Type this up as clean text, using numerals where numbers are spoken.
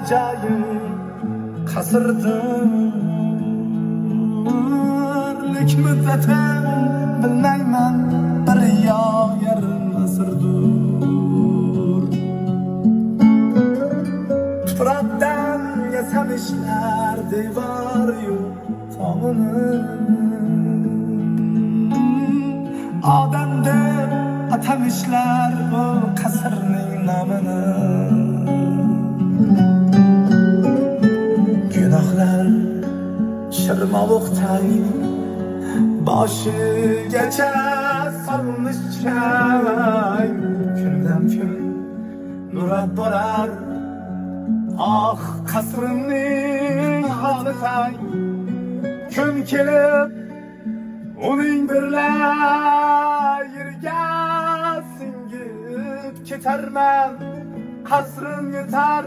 joyi qasrdir, lek muddatim bilmayman bir yoq yarim asrdir. Tuproqdan yasamishlar devor-yu tomini, odam deb atamishlar bu qasrning nomini. Gunohlar shirmovuqday boshigacha solmish chang, kundan kun nurab borar ah qasrimning holi tang. Kun kelib uning birla yerga singib ketarman, qasrim yetar